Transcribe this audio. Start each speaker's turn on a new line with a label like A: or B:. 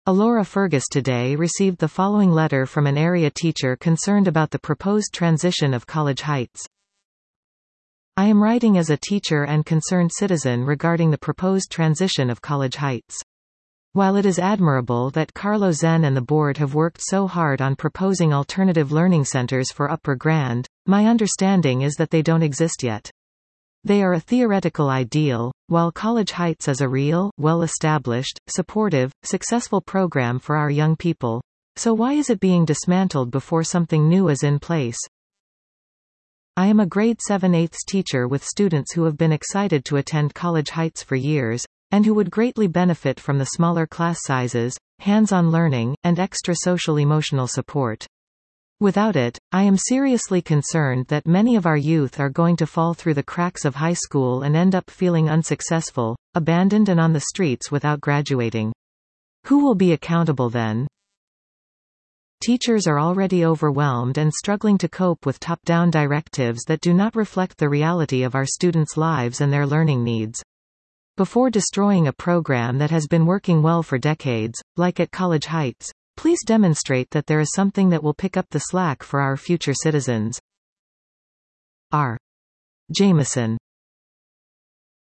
A: Alora Fergus today received the following letter from an area teacher concerned about the proposed transition of College Heights. I am writing as a teacher and concerned citizen regarding the proposed transition of College Heights. While it is admirable that Carlo Zen and the board have worked so hard on proposing alternative learning centers for Upper Grand, my understanding is that they don't exist yet. They are a theoretical ideal, while College Heights is a real, well-established, supportive, successful program for our young people. So why is it being dismantled before something new is in place? I am a grade 7/8 teacher with students who have been excited to attend College Heights for years, and who would greatly benefit from the smaller class sizes, hands-on learning, and extra social-emotional support. Without it, I am seriously concerned that many of our youth are going to fall through the cracks of high school and end up feeling unsuccessful, abandoned and on the streets without graduating. Who will be accountable then? Teachers are already overwhelmed and struggling to cope with top-down directives that do not reflect the reality of our students' lives and their learning needs. Before destroying a program that has been working well for decades, like at College Heights, please demonstrate that there is something that will pick up the slack for our future citizens. R. Jameson.